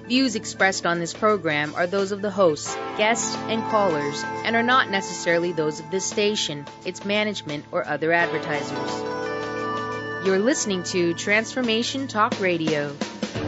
Views expressed on this program are those of the hosts, guests, and callers, and are not necessarily those of this station, its management, or other advertisers. You're listening to Transformation Talk Radio.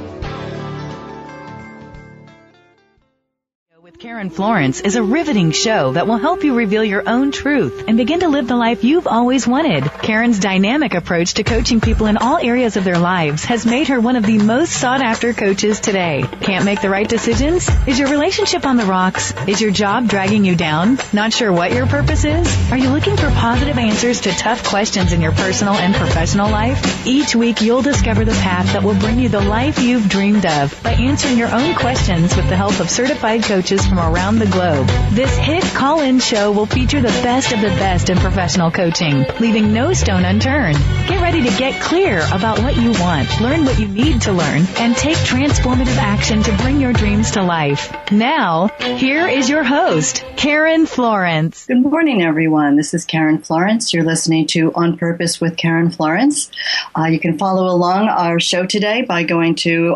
Karen Florence is a riveting show that will help you reveal your own truth and begin to live the life you've always wanted. Karen's dynamic approach to coaching people in all areas of their lives has made her one of the most sought-after coaches today. Can't make the right decisions? Is your relationship on the rocks? Is your job dragging you down? Not sure what your purpose is? Are you looking for positive answers to tough questions in your personal and professional life? Each week, you'll discover the path that will bring you the life you've dreamed of by answering your own questions with the help of certified coaches from around the globe. This hit call-in show will feature the best of the best in professional coaching, leaving no stone unturned. Get ready to get clear about what you want, learn what you need to learn, and take transformative action to bring your dreams to life. Now, here is your host, Karen Florence. Good morning, everyone. This is Karen Florence. You're listening to On Purpose with Karen Florence. You can follow along our show today by going to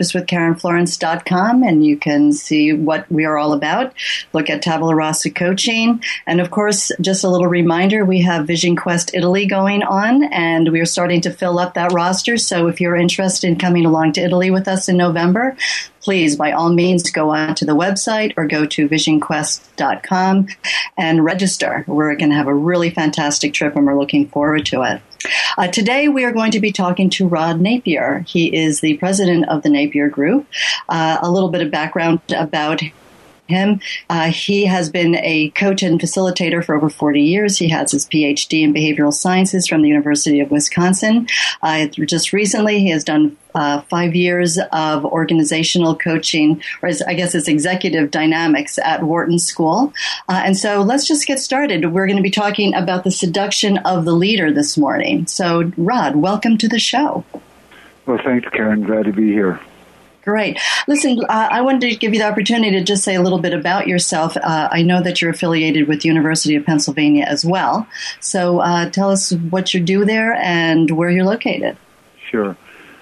onpurposewithkarenflorence.com, and you can see what we are all about. Look at Tabula Rasa Coaching. And of course, just a little reminder, we have Vision Quest Italy going on, and we are starting to fill up that roster. So if you're interested in coming along to Italy with us in November, please, by all means, go on to the website or go to visionquest.com and register. We're going to have a really fantastic trip, and we're looking forward to it. Today, we are going to be talking to Rod Napier. He is the president of the Napier Group. A little bit of background about him. He has been a coach and facilitator for over 40 years. He has his PhD in behavioral sciences from the University of Wisconsin. Just recently, he has done 5 years of organizational coaching, or I guess it's executive dynamics at Wharton School. And so let's just get started. We're going to be talking about the seduction of the leader this morning. So, Rod, welcome to the show. Well, thanks, Karen. Glad to be here. Great. Listen, I wanted to give you the opportunity to just say a little bit about yourself. I know that you're affiliated with the University of Pennsylvania as well. So tell us what you do there and where you're located. Sure.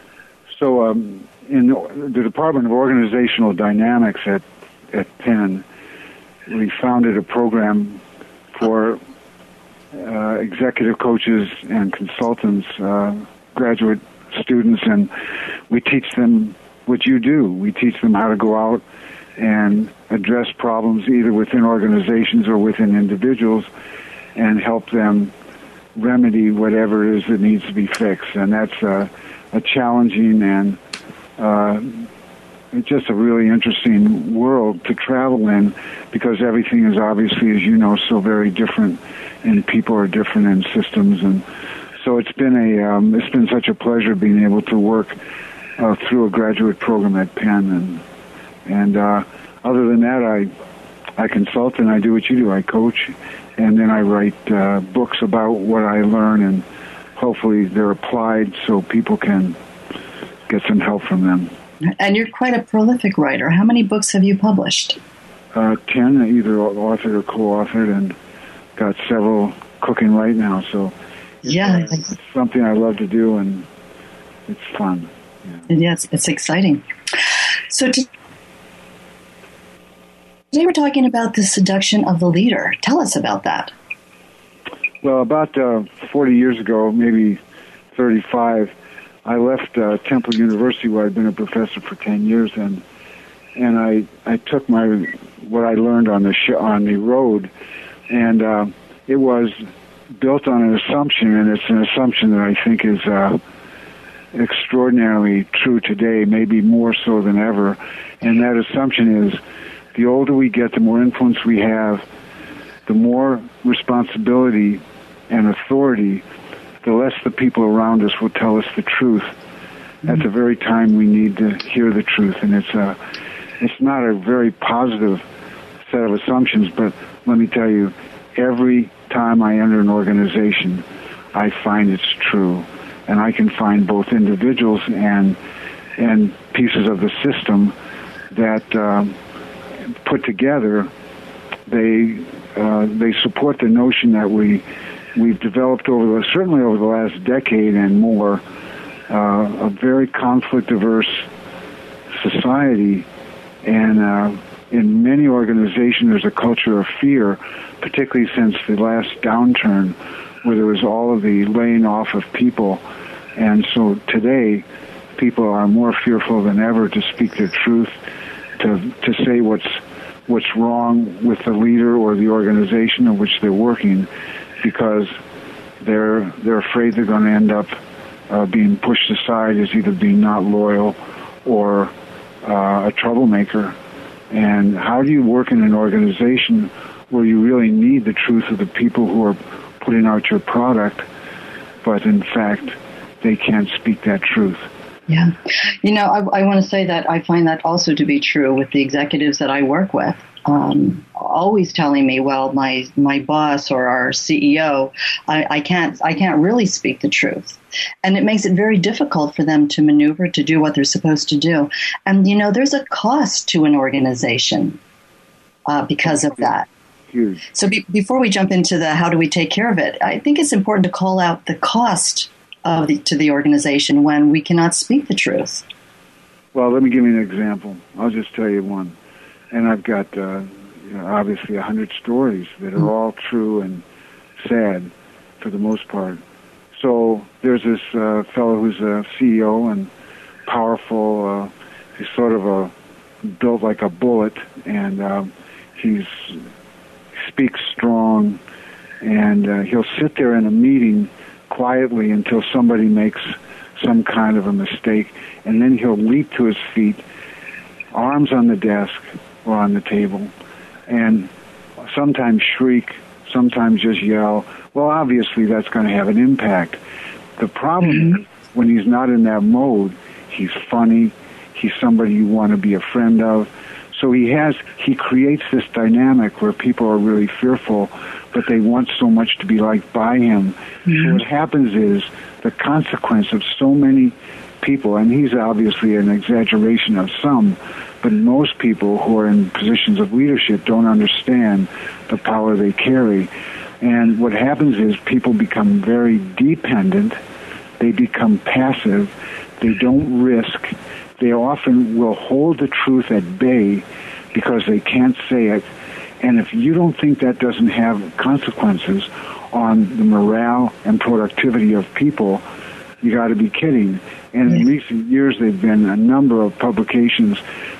So in the Department of Organizational Dynamics at Penn, we founded a program for executive coaches and consultants, graduate students, and we teach them what you do. We teach them how to go out and address problems either within organizations or within individuals and help them remedy whatever it is that needs to be fixed. And that's a challenging and just a really interesting world to travel in, because everything is obviously, as you know, so very different, and people are different in systems. And so it's been such a pleasure being able to work through a graduate program at Penn, and other than that, I consult and I do what you do. I coach, and then I write books about what I learn, and hopefully they're applied so people can get some help from them. And you're quite a prolific writer. How many books have you published? 10, either authored or co-authored, and got several cooking right now. So it's something I love to do, and it's fun. Yeah. Yes, it's exciting. So today we're talking about the seduction of the leader. Tell us about that. Well, about 40 years ago, maybe 35, I left Temple University, where I'd been a professor for 10 years, and I took what I learned on the road, and it was built on an assumption, and it's an assumption that I think is extraordinarily true today, maybe more so than ever. And that assumption is, the older we get, the more influence we have, the more responsibility and authority, the less the people around us will tell us the truth at the very time we need to hear the truth. And it's not a very positive set of assumptions, but let me tell you, every time I enter an organization, I find it's true. And I can find both individuals and pieces of the system that put together, they support the notion that we've developed certainly over the last decade and more, a very conflict-averse society, and in many organizations there's a culture of fear, particularly since the last downturn where there was all of the laying off of people. And so today, people are more fearful than ever to speak their truth, to say what's wrong with the leader or the organization in which they're working, because they're afraid they're going to end up being pushed aside as either being not loyal or a troublemaker. And how do you work in an organization where you really need the truth of the people who are putting out your product, but in fact they can't speak that truth? Yeah. You know, I want to say that I find that also to be true with the executives that I work with. Always telling me, well, my boss or our CEO, I can't really speak the truth. And it makes it very difficult for them to maneuver, to do what they're supposed to do. And, you know, there's a cost to an organization because of that. Huge. So before we jump into the how do we take care of it, I think it's important to call out the cost to the organization when we cannot speak the truth. Well, let me give you an example. I'll just tell you one. And I've got, obviously 100 stories that are all true and sad for the most part. So there's this fellow who's a CEO and powerful. He's sort of built like a bullet, and he speaks strong, and he'll sit there in a meeting quietly until somebody makes some kind of a mistake, and then he'll leap to his feet, arms on the desk or on the table, and sometimes shriek, sometimes just yell. Well, obviously that's going to have an impact. The problem is when he's not in that mode, he's funny, he's somebody you want to be a friend of. So he creates this dynamic where people are really fearful, but they want so much to be liked by him. So what happens is the consequence of so many people, and he's obviously an exaggeration of some, but most people who are in positions of leadership don't understand the power they carry. And what happens is people become very dependent, they become passive, they don't risk, they often will hold the truth at bay because they can't say it. And if you don't think that doesn't have consequences on the morale and productivity of people, you got to be kidding. And in recent years, there have been a number of publications,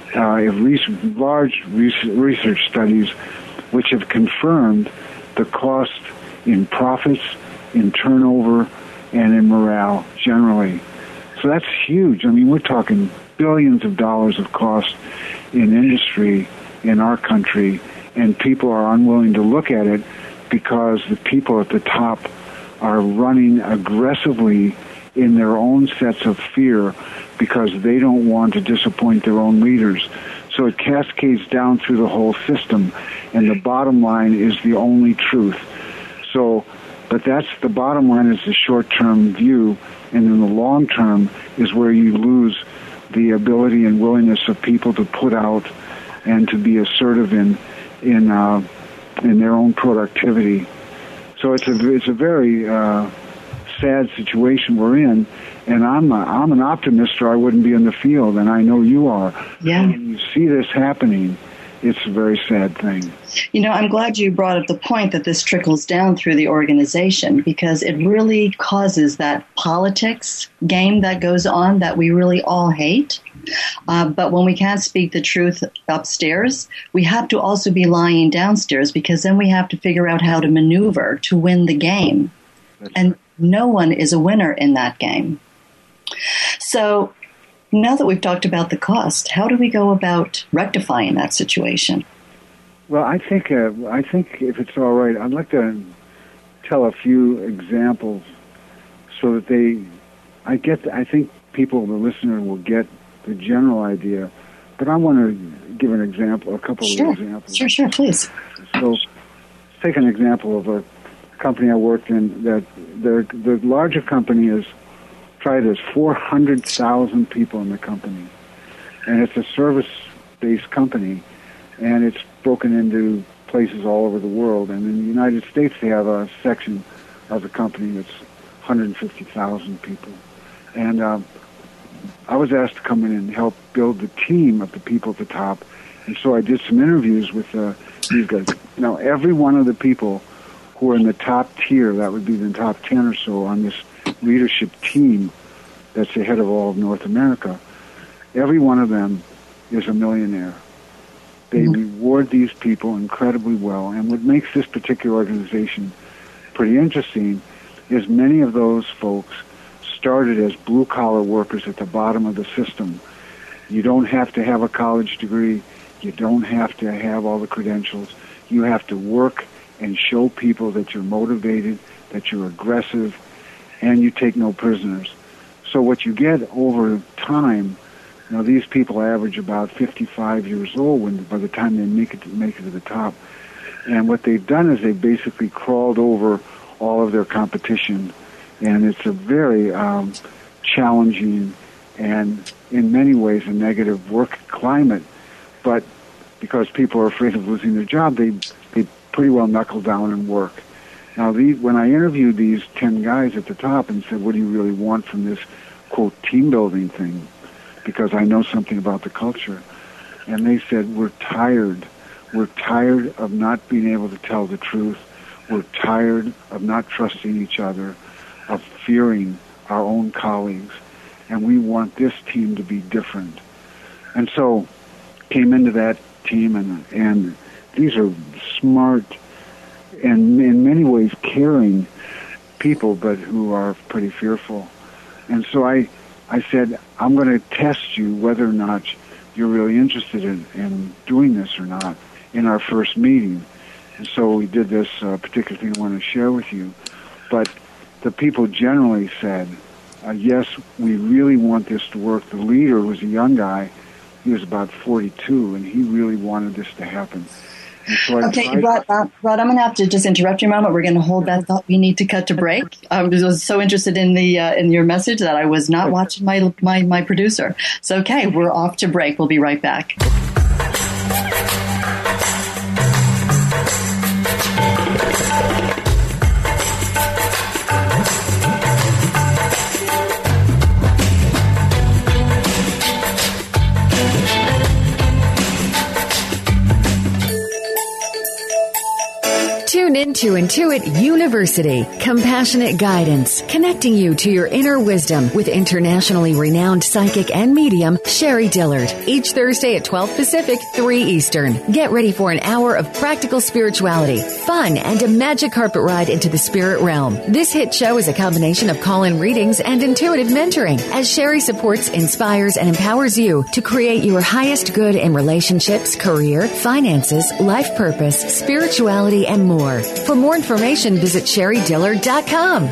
large research studies, which have confirmed the cost in profits, in turnover, and in morale generally. So that's huge. I mean, we're talking billions of dollars of cost in industry in our country, and people are unwilling to look at it because the people at the top are running aggressively in their own sets of fear because they don't want to disappoint their own leaders. So it cascades down through the whole system, and the bottom line is the only truth. So, but that's the bottom line is the short-term view, and in the long term is where you lose the ability and willingness of people to put out and to be assertive in their own productivity. So it's a very sad situation we're in, and I'm an optimist, or I wouldn't be in the field, and I know you are. Yeah. When you see this happening, it's a very sad thing. You know, I'm glad you brought up the point that this trickles down through the organization, because it really causes that politics game that goes on that we really all hate. But when we can't speak the truth upstairs, we have to also be lying downstairs, because then we have to figure out how to maneuver to win the game. And no one is a winner in that game. So now that we've talked about the cost, how do we go about rectifying that situation? Well, I think if it's all right, I'd like to tell a few examples so that I think people, the listener, will get the general idea. But I want to give an example, a couple of examples. Sure, please. So let's take an example of a company I worked in. That the larger company is, try this, 400,000 people in the company, and it's a service-based company, and it's broken into places all over the world. And in the United States, they have a section of the company that's 150,000 people. And I was asked to come in and help build the team of the people at the top. And so I did some interviews with these guys. Now, every one of the people who are in the top tier, that would be the top 10 or so on this leadership team that's the head of all of North America, every one of them is a millionaire. They reward these people incredibly well. And what makes this particular organization pretty interesting is many of those folks started as blue-collar workers at the bottom of the system. You don't have to have a college degree. You don't have to have all the credentials. You have to work and show people that you're motivated, that you're aggressive, and you take no prisoners. So what you get over time, you know, these people average about 55 years old by the time they make it to the top. And what they've done is they've basically crawled over all of their competition. And it's a very challenging and, in many ways, a negative work climate. But because people are afraid of losing their job, they pretty well knuckle down and work. Now, when I interviewed these 10 guys at the top and said, what do you really want from this, quote, team building thing? Because I know something about the culture. And they said, we're tired. We're tired of not being able to tell the truth. We're tired of not trusting each other, of fearing our own colleagues. And we want this team to be different. And so came into that team, and these are smart and in many ways caring people, but who are pretty fearful. And so I said, I'm going to test you whether or not you're really interested in doing this or not in our first meeting. And so we did this particular thing I want to share with you. But the people generally said, yes, we really want this to work. The leader was a young guy. He was about 42, and he really wanted this to happen. Okay, Rod, I'm going to have to just interrupt you a moment. We're going to hold that thought. We need to cut to break. I was so interested in in your message that I was not watching my producer. So, okay, we're off to break. We'll be right back. Tune into Intuit University, compassionate guidance, connecting you to your inner wisdom with internationally renowned psychic and medium Sherry Dillard. Each Thursday at 12 Pacific, 3 Eastern. Get ready for an hour of practical spirituality, fun, and a magic carpet ride into the spirit realm. This hit show is a combination of call-in readings and intuitive mentoring, as Sherry supports, inspires, and empowers you to create your highest good in relationships, career, finances, life purpose, spirituality, and more. For more information, visit SherryDillard.com.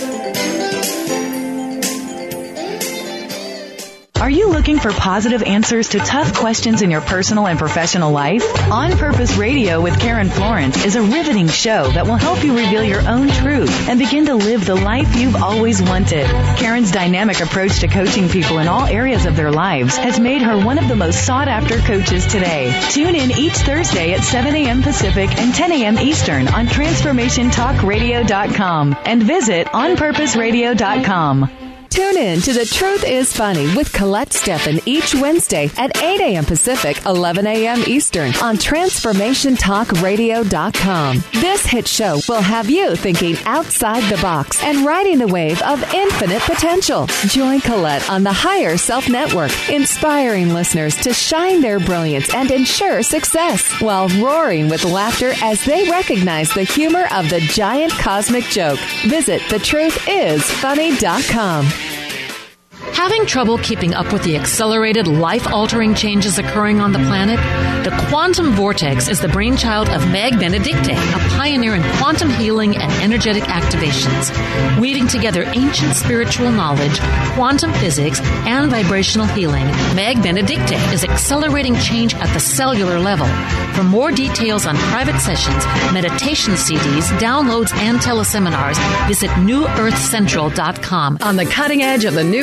Are you looking for positive answers to tough questions in your personal and professional life? On Purpose Radio with Karen Florence is a riveting show that will help you reveal your own truth and begin to live the life you've always wanted. Karen's dynamic approach to coaching people in all areas of their lives has made her one of the most sought-after coaches today. Tune in each Thursday at 7 a.m. Pacific and 10 a.m. Eastern on TransformationTalkRadio.com and visit OnPurposeRadio.com. Tune in to The Truth is Funny with Colette Steffen each Wednesday at 8 a.m. Pacific, 11 a.m. Eastern on TransformationTalkRadio.com. This hit show will have you thinking outside the box and riding the wave of infinite potential. Join Colette on the Higher Self Network, inspiring listeners to shine their brilliance and ensure success while roaring with laughter as they recognize the humor of the giant cosmic joke. Visit thetruthisfunny.com. Having trouble keeping up with the accelerated, life-altering changes occurring on the planet? The Quantum Vortex is the brainchild of Meg Benedicte, a pioneer in quantum healing and energetic activations. Weaving together ancient spiritual knowledge, quantum physics, and vibrational healing, Meg Benedicte is accelerating change at the cellular level. For more details on private sessions, meditation CDs, downloads, and teleseminars, visit NewEarthCentral.com. On the cutting edge of the new mainstream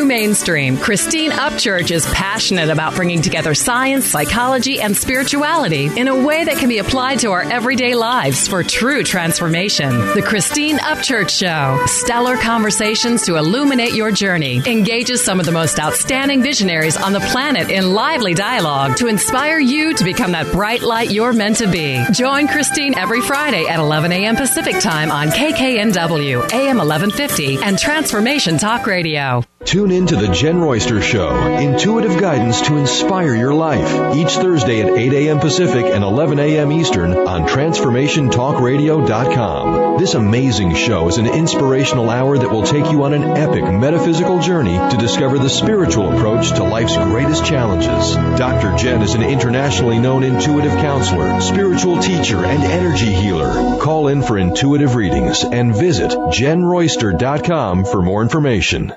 mainstream, Christine Upchurch is passionate about bringing together science, psychology, and spirituality in a way that can be applied to our everyday lives for true transformation. The Christine Upchurch Show. Stellar conversations to illuminate your journey. Engages some of the most outstanding visionaries on the planet in lively dialogue to inspire you to become that bright light you're meant to be. Join Christine every Friday at 11 a.m. Pacific Time on KKNW, AM 1150, and Transformation Talk Radio. Tune in to The Jen Royster Show, intuitive guidance to inspire your life, each Thursday at 8 a.m. Pacific and 11 a.m. Eastern on TransformationTalkRadio.com. This amazing show is an inspirational hour that will take you on an epic metaphysical journey to discover the spiritual approach to life's greatest challenges. Dr. Jen is an internationally known intuitive counselor, spiritual teacher, and energy healer. Call in for intuitive readings and visit JenRoyster.com for more information.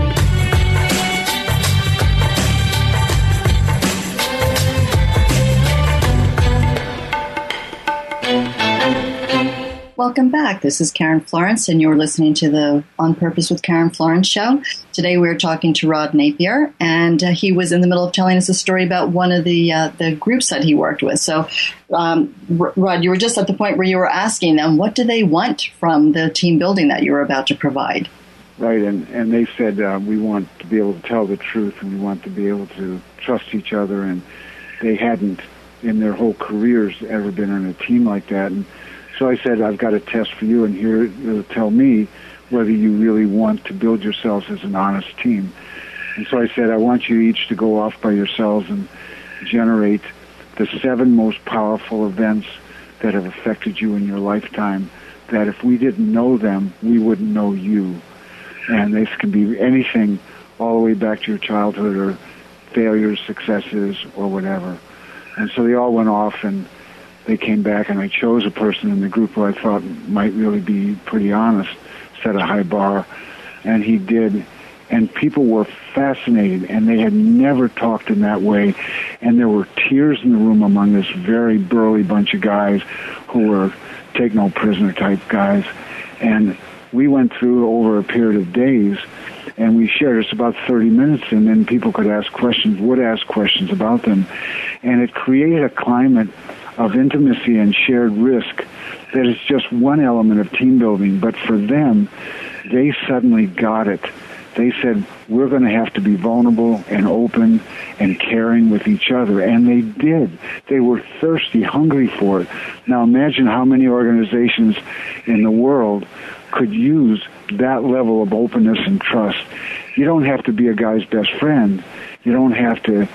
Welcome back. This is Karen Florence, and you're listening to the On Purpose with Karen Florence show. Today we're talking to Rod Napier, and he was in the middle of telling us a story about one of the groups that he worked with. So, Rod, you were just at the point where you were asking them, what do they want from the team building that you were about to provide? Right, and they said, we want to be able to tell the truth, and we want to be able to trust each other, and they hadn't, in their whole careers, ever been on a team like that. And so I said, I've got a test for you, and here it'll tell me whether you really want to build yourselves as an honest team. And so I said, I want you each to go off by yourselves and generate the 7 most powerful events that have affected you in your lifetime, that if we didn't know them, we wouldn't know you. And this can be anything all the way back to your childhood or failures, successes, or whatever. And so they all went off, and they came back, and I chose a person in the group who I thought might really be pretty honest, set a high bar, and he did. And people were fascinated, and they had never talked in that way. And there were tears in the room among this very burly bunch of guys who were take-no-prisoner type guys. And we went through over a period of days, and we shared. It's about 30 minutes, and then people could ask questions, would ask questions about them. And it created a climate of intimacy and shared risk that is just one element of team building. But for them, they suddenly got it. They said, we're going to have to be vulnerable and open and caring with each other. And they did. They were thirsty, hungry for it. Now imagine how many organizations in the world could use that level of openness and trust. You don't have to be a guy's best friend. You don't have to,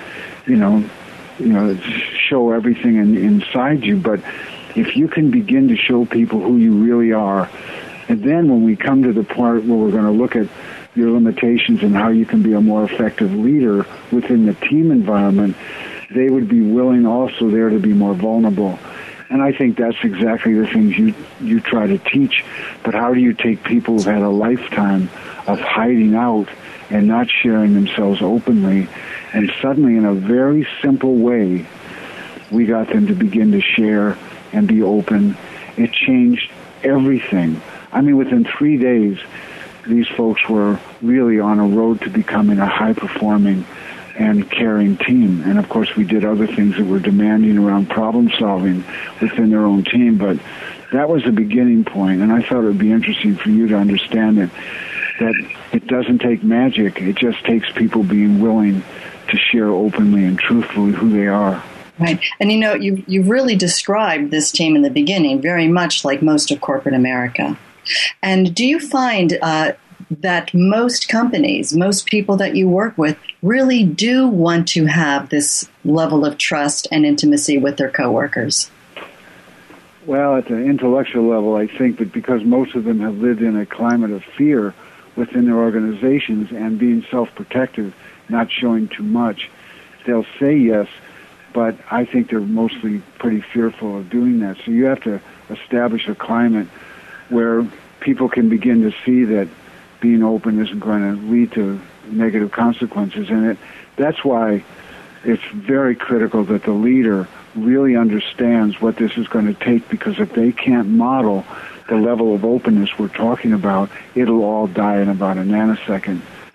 show everything inside you, but if you can begin to show people who you really are, and then when we come to the part where we're going to look at your limitations and how you can be a more effective leader within the team environment, they would be willing also there to be more vulnerable. And I think that's exactly the things you try to teach. But how do you take people who've had a lifetime of hiding out and not sharing themselves openly, and suddenly in a very simple way, we got them to begin to share and be open. It changed everything. I mean, within 3 days, these folks were really on a road to becoming a high-performing and caring team. And, of course, we did other things that were demanding around problem-solving within their own team. But that was a beginning point, and I thought it would be interesting for you to understand that it doesn't take magic. It just takes people being willing to share openly and truthfully who they are. Right. And, you've really described this team in the beginning very much like most of corporate America. And do you find that most companies, most people that you work with, really do want to have this level of trust and intimacy with their coworkers? Well, at the intellectual level, I think that because most of them have lived in a climate of fear within their organizations and being self-protective, not showing too much, they'll say yes, but I think they're mostly pretty fearful of doing that. So you have to establish a climate where people can begin to see that being open isn't going to lead to negative consequences. And that's why it's very critical that the leader really understands what this is going to take, because if they can't model the level of openness we're talking about, it'll all die in about a nanosecond.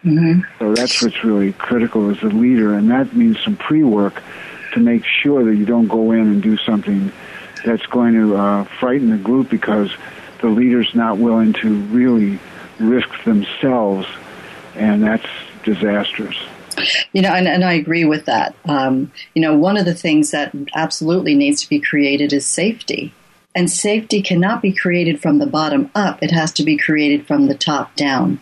Mm-hmm. So that's what's really critical as a leader, and that means some pre-work to make sure that you don't go in and do something that's going to frighten the group because the leader's not willing to really risk themselves, and that's disastrous. And I agree with that. One of the things that absolutely needs to be created is safety. And safety cannot be created from the bottom up. It has to be created from the top down.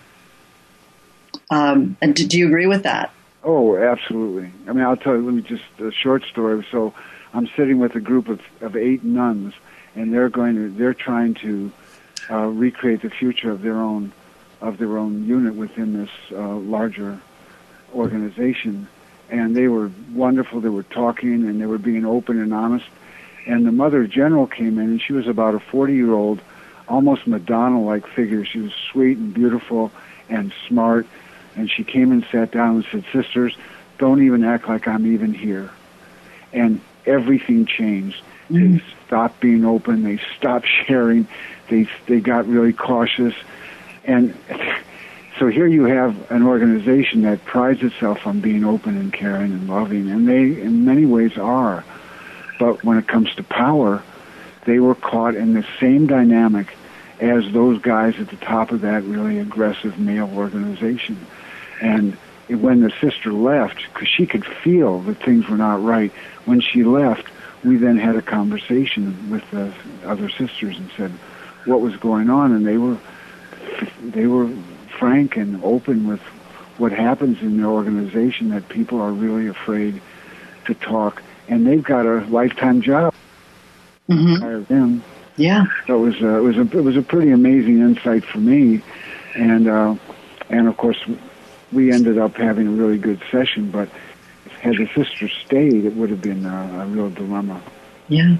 And do you agree with that? Oh, absolutely. I mean, I'll tell you, let me just a short story. So I'm sitting with a group of 8 nuns, and they're trying to recreate the future of their own unit within this larger organization. And they were wonderful. They were talking, and they were being open and honest. And the Mother General came in, and she was about a 40-year-old, almost Madonna-like figure. She was sweet and beautiful and smart. And she came and sat down and said, "Sisters, don't even act like I'm even here." And everything changed. Mm-hmm. They stopped being open. They stopped sharing. They got really cautious. And so here you have an organization that prides itself on being open and caring and loving, and they, in many ways, are. But when it comes to power, they were caught in the same dynamic as those guys at the top of that really aggressive male organization. And when the sister left, because she could feel that things were not right, when she left, we then had a conversation with the other sisters and said what was going on, and they were frank and open with what happens in their organization, that people are really afraid to talk, and they've got a lifetime job. Mm-hmm. Hire them. Yeah. So it was a pretty amazing insight for me, and of course we ended up having a really good session. But had the sisters stayed, it would have been a real dilemma. Yeah.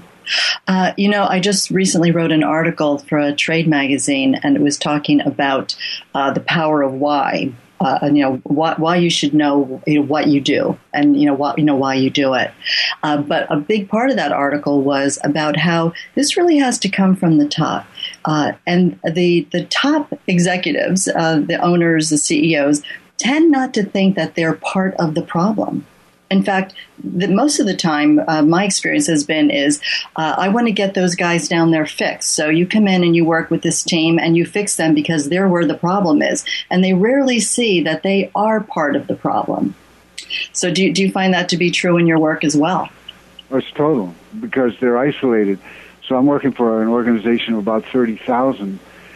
I just recently wrote an article for a trade magazine, and it was talking about the power of why. Why you should know what you do, and why you do it. But a big part of that article was about how this really has to come from the top, and the top executives, the owners, the CEOs, tend not to think that they're part of the problem. In fact, most of the time, my experience has been I want to get those guys down there fixed. So you come in and you work with this team and you fix them because they're where the problem is. And they rarely see that they are part of the problem. So do you find that to be true in your work as well? It's total, because they're isolated. So I'm working for an organization of about 30,000,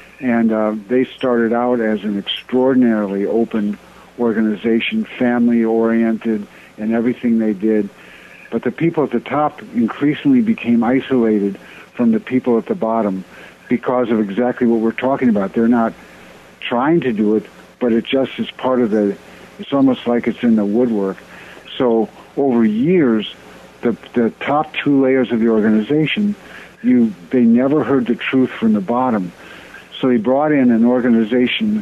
and they started out as an extraordinarily open organization, family-oriented, and everything they did. But the people at the top increasingly became isolated from the people at the bottom because of exactly what we're talking about. They're not trying to do it, but it just is part of it's almost like it's in the woodwork. So over years, the top 2 layers of the organization, they never heard the truth from the bottom. So they brought in an organization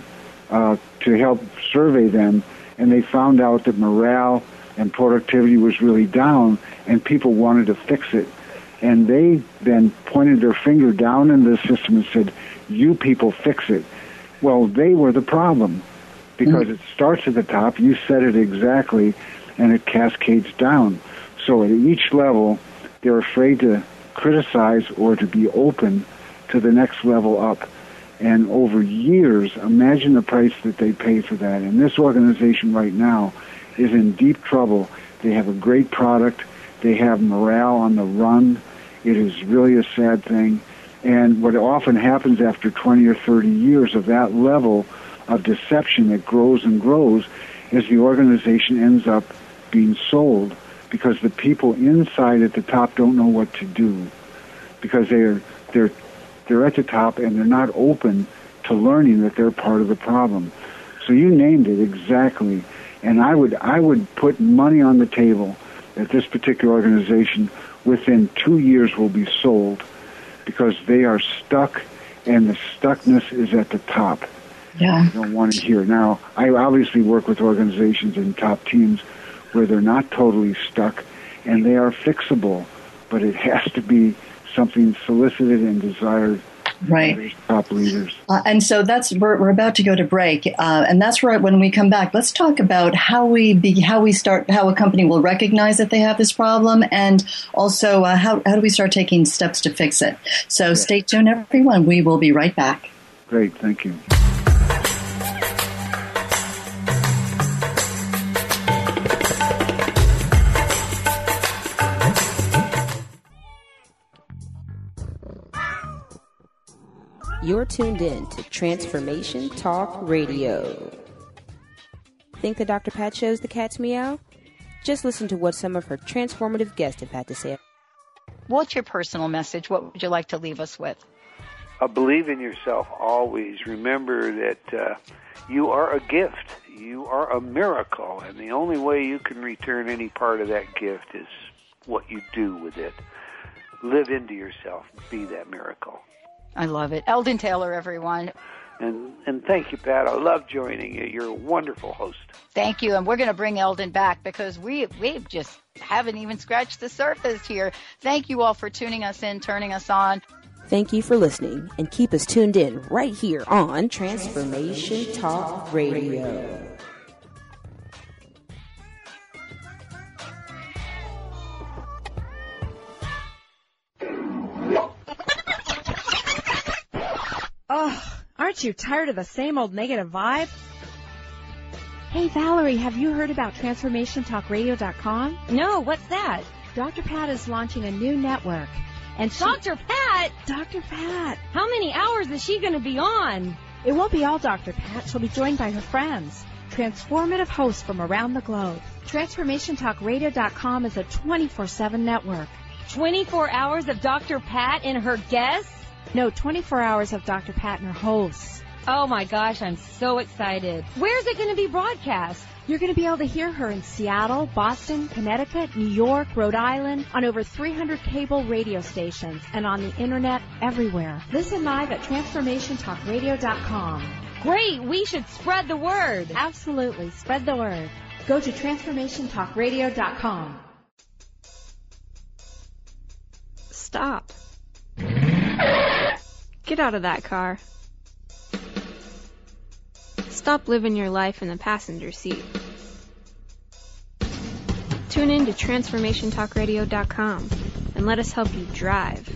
to help survey them, and they found out that morale and productivity was really down, and people wanted to fix it. And they then pointed their finger down into the system and said, "You people fix it." Well, they were the problem, because it starts at the top, you said it exactly, and it cascades down. So at each level, they're afraid to criticize or to be open to the next level up. And over years, imagine the price that they pay for that. And this organization right now is in deep trouble. They have a great product. They have morale on the run. It is really a sad thing. And what often happens after 20 or 30 years of that level of deception that grows and grows is the organization ends up being sold, because the people inside at the top don't know what to do, because they're at the top and they're not open to learning that they're part of the problem. So you named it exactly. And I would put money on the table that this particular organization within 2 years will be sold, because they are stuck, and the stuckness is at the top. Yeah. You don't want to hear. Now, I obviously work with organizations and top teams where they're not totally stuck, and they are fixable, but it has to be something solicited and desired Right. Top leaders. And so we're about to go to break, and that's where when we come back, let's talk about how a company will recognize that they have this problem, and also how do we start taking steps to fix it. So Stay tuned, everyone. We will be right back. Great, thank you. You're tuned in to Transformation Talk Radio. Think the Dr. Pat Show's the cat's meow? Just listen to what some of her transformative guests have had to say. What's your personal message? What would you like to leave us with? Believe in yourself always. Remember that you are a gift. You are a miracle, and the only way you can return any part of that gift is what you do with it. Live into yourself. Be that miracle. I love it. Eldon Taylor, everyone. And thank you, Pat. I love joining you. You're a wonderful host. Thank you. And we're going to bring Eldon back because we just haven't even scratched the surface here. Thank you all for tuning us in, turning us on. Thank you for listening, and keep us tuned in right here on Transformation Talk Radio. Oh, aren't you tired of the same old negative vibe? Hey, Valerie, have you heard about TransformationTalkRadio.com? No, what's that? Dr. Pat is launching a new network. And Dr. Pat? Dr. Pat. How many hours is she going to be on? It won't be all Dr. Pat. She'll be joined by her friends, transformative hosts from around the globe. TransformationTalkRadio.com is a 24/7 network. 24 hours of Dr. Pat and her guests? No, 24 hours of Dr. Pat and her hosts. Oh my gosh, I'm so excited. Where's it going to be broadcast? You're going to be able to hear her in Seattle, Boston, Connecticut, New York, Rhode Island, on over 300 cable radio stations, and on the internet everywhere. Listen live at TransformationTalkRadio.com. Great, we should spread the word. Absolutely, spread the word. Go to TransformationTalkRadio.com. Stop. Get out of that car. Stop living your life in the passenger seat. Tune in to TransformationTalkRadio.com and let us help you drive.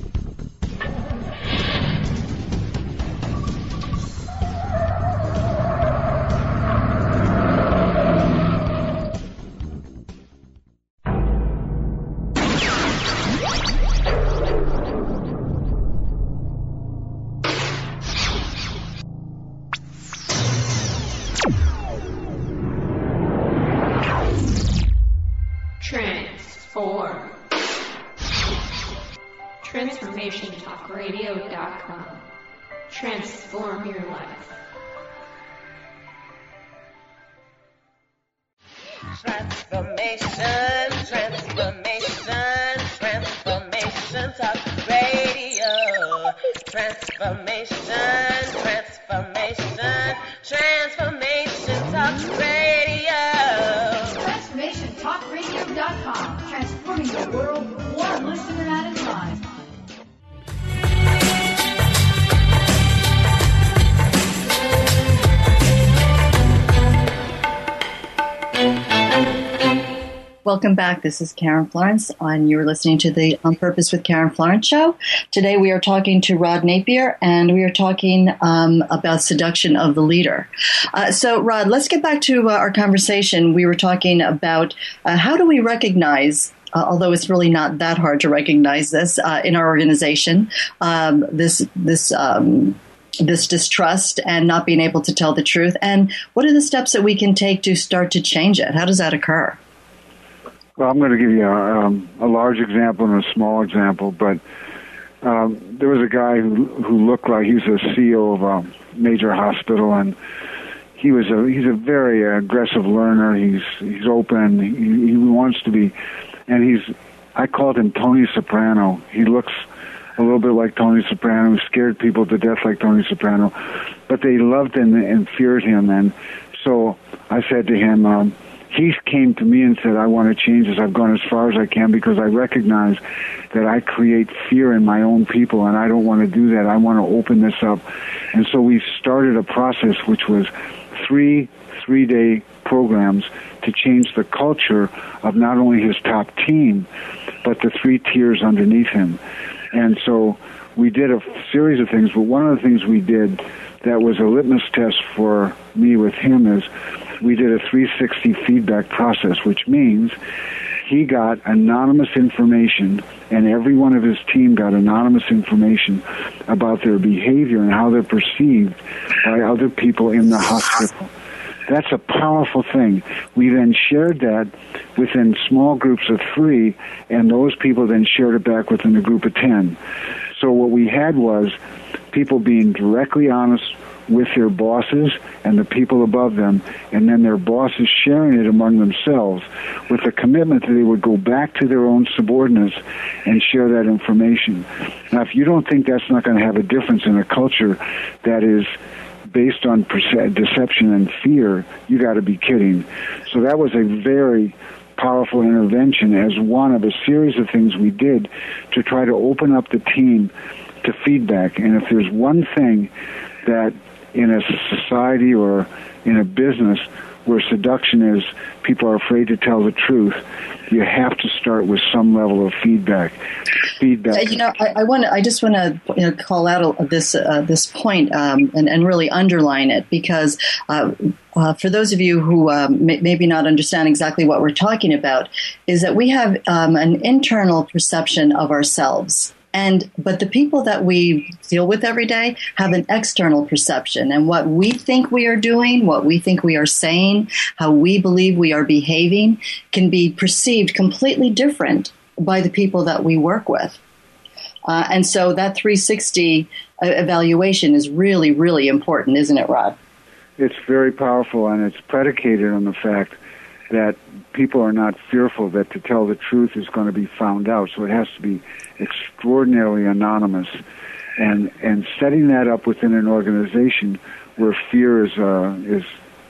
TransformationTalkRadio.com. Transform your life. Transformation Talk Radio. Transformation Talk Radio. TransformationTalkRadio.com. Transforming the world one listener at a time. Welcome back. This is Karen Florence, and you're listening to the On Purpose with Karen Florence show. Today we are talking to Rod Napier, and we are talking about seduction of the leader. So, Rod, let's get back to our conversation. We were talking about how do we recognize, although it's really not that hard to recognize this in our organization, this distrust and not being able to tell the truth, and what are the steps that we can take to start to change it? How does that occur? Well, I'm going to give you a large example and a small example, but there was a guy who looked like he was a CEO of a major hospital, and he's a very aggressive learner. He's open. He wants to be, and I called him Tony Soprano. He looks a little bit like Tony Soprano. He scared people to death like Tony Soprano, but they loved and feared him. And so I said to him, he came to me and said, I want to change this. I've gone as far as I can because I recognize that I create fear in my own people, and I don't want to do that. I want to open this up. And so we started a process which was 3 3-day programs to change the culture of not only his top team, but the 3 tiers underneath him. And so we did a series of things, but one of the things we did that was a litmus test for me with him is we did a 360 feedback process, which means he got anonymous information, and every one of his team got anonymous information about their behavior and how they're perceived by other people in the hospital. That's a powerful thing. We then shared that within small groups of 3, and those people then shared it back within a group of 10. So what we had was people being directly honest with their bosses and the people above them, and then their bosses sharing it among themselves with the commitment that they would go back to their own subordinates and share that information. Now, if you don't think that's not going to have a difference in a culture that is based on deception and fear, you got to be kidding. So that was a very powerful intervention as one of a series of things we did to try to open up the team to feedback. And if there's one thing that in a society or in a business where seduction is, people are afraid to tell the truth, you have to start with some level of feedback. I just want to call out this point and really underline it, because for those of you who maybe not understand exactly what we're talking about, is that we have an internal perception of ourselves. But the people that we deal with every day have an external perception, and what we think we are doing, what we think we are saying, how we believe we are behaving can be perceived completely different by the people that we work with. And so that 360 evaluation is really, really important, isn't it, Rod? It's very powerful, and it's predicated on the fact that people are not fearful that to tell the truth is going to be found out. So it has to be extraordinarily anonymous. And setting that up within an organization where fear is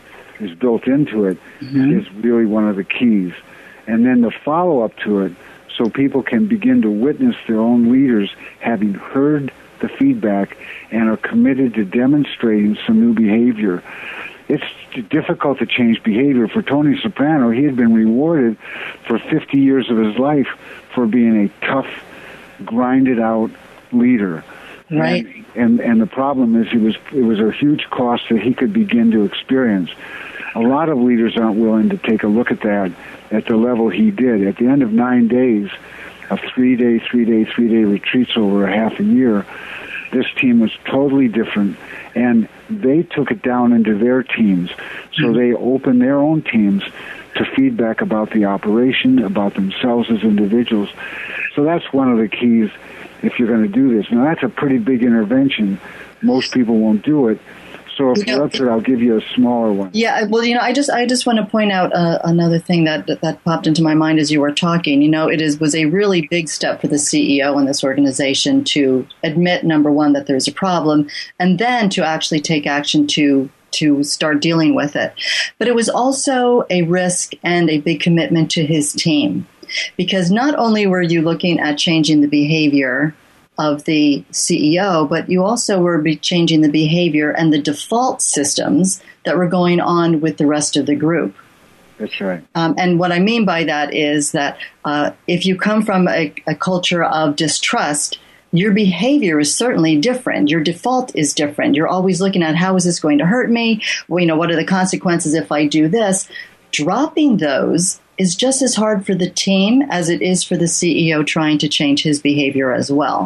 built into it is really one of the keys. And then the follow-up to it, so people can begin to witness their own leaders having heard the feedback and are committed to demonstrating some new behavior. It's difficult to change behavior. For Tony Soprano, he had been rewarded for 50 years of his life for being a tough, grinded-out leader. Right. And the problem is it was a huge cost that he could begin to experience. A lot of leaders aren't willing to take a look at that at the level he did. At the end of 9 days of 3-day retreats over a half a year, this team was totally different, and they took it down into their teams. So they opened their own teams to feedback about the operation, about themselves as individuals. So that's one of the keys if you're going to do this. Now, that's a pretty big intervention. Most people won't do it. So if you're up to it, I'll give you a smaller one. Yeah, well, I just want to point out another thing that popped into my mind as you were talking. It was a really big step for the CEO in this organization to admit, number one, that there's a problem, and then to actually take action to start dealing with it. But it was also a risk and a big commitment to his team, because not only were you looking at changing the behavior of the CEO, but you also were changing the behavior and the default systems that were going on with the rest of the group. That's right. And what I mean by that is that if you come from a culture of distrust, your behavior is certainly different. Your default is different. You're always looking at, how is this going to hurt me? Well, what are the consequences if I do this? Dropping those is just as hard for the team as it is for the CEO trying to change his behavior as well.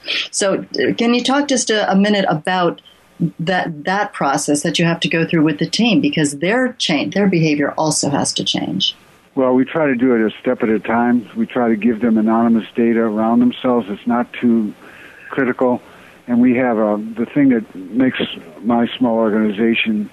So can you talk just a minute about that process that you have to go through with the team, because their behavior also has to change? Well, we try to do it a step at a time. We try to give them anonymous data around themselves. It's not too critical. And we have the thing that makes my small organization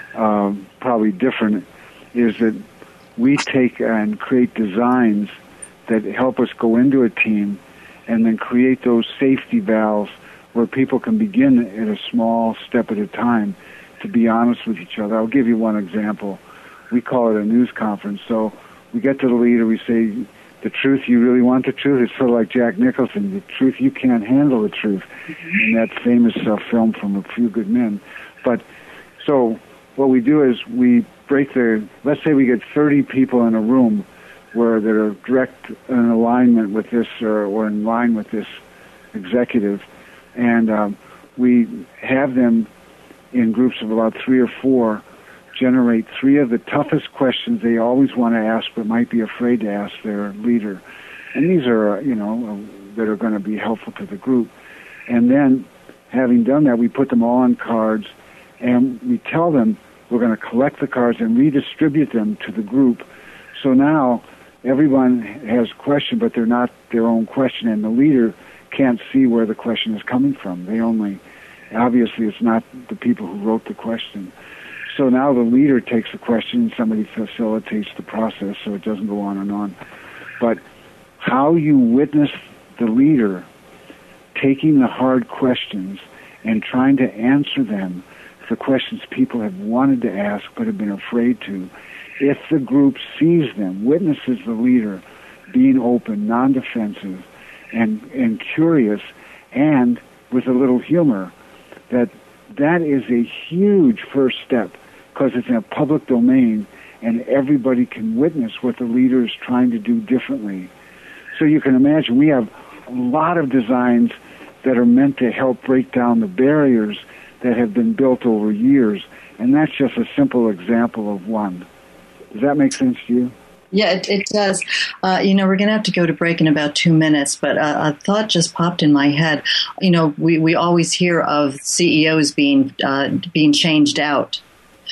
probably different is that we take and create designs that help us go into a team and then create those safety valves where people can begin at a small step at a time to be honest with each other. I'll give you one example. we call it a news conference. So we get to the leader, we say, the truth, you really want the truth? It's sort of like Jack Nicholson, the truth, you can't handle the truth, in that famous film from A Few Good Men. But so what we do is we break let's say we get 30 people in a room where they're direct in alignment with this or in line with this executive, and we have them in groups of about 3 or 4 generate 3 of the toughest questions they always want to ask but might be afraid to ask their leader. And these are, that are going to be helpful to the group. And then, having done that, we put them all on cards, and we tell them we're going to collect the cards and redistribute them to the group. So now everyone has a question, but they're not their own question, and the leader can't see where the question is coming from. Obviously it's not the people who wrote the question. So now the leader takes the question and somebody facilitates the process so it doesn't go on and on. But how you witness the leader taking the hard questions and trying to answer them, the questions people have wanted to ask but have been afraid to, if the group sees them, witnesses the leader being open, non-defensive, and curious, and with a little humor, that is a huge first step, because it's in a public domain and everybody can witness what the leader is trying to do differently. So you can imagine we have a lot of designs that are meant to help break down the barriers that have been built over years, and that's just a simple example of one. Does that make sense to you? Yeah, it does. We're going to have to go to break in about 2 minutes, but a thought just popped in my head. We always hear of CEOs being changed out.